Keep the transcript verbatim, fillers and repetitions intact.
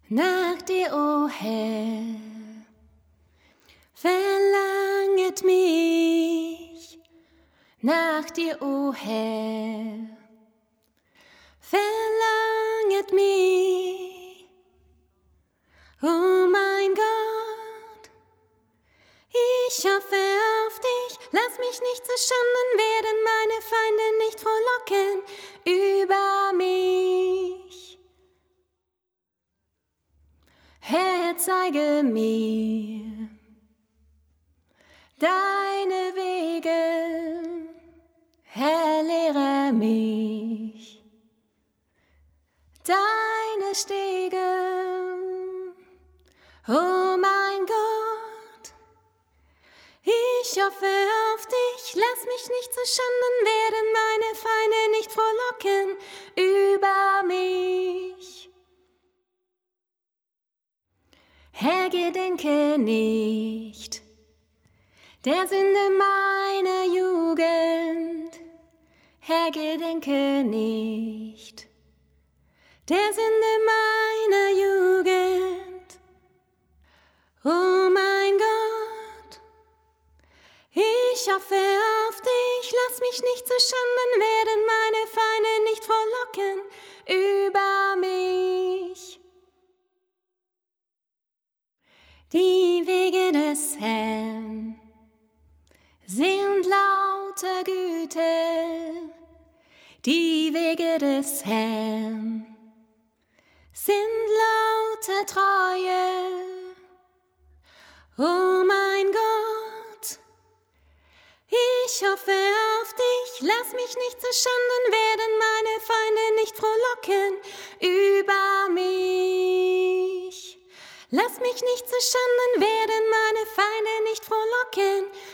nach dir, o Herr, verlanget mich, nach dir, o Herr, verlanget mich, o mein Gott, ich hoffe auf dich, lass mich nicht zu Schanden werden, meine Feinde nicht frohlocken über mich. Herr, zeige mir deine Wege, Herr, lehre mich deine Stege, oh mein Gott, ich hoffe auf dich, lass mich nicht zu Schanden werden, meine Feinde nicht frohlocken über mich. Herr, gedenke nicht der Sünde meiner Jugend, Herr, gedenke nicht der Sünde meiner Jugend, oh mein Gott, ich hoffe auf dich, lass mich nicht zu Schanden werden, meine Feinde nicht frohlocken über mich. Die Wege des Herrn sind lauter Güte, die Wege des Herrn sind lauter Treue, oh mein Gott, ich hoffe auf dich, lass mich nicht zu Schanden werden, meine Feinde nicht frohlocken über mich. Lass mich nicht zu Schanden werden, meine Feinde nicht frohlocken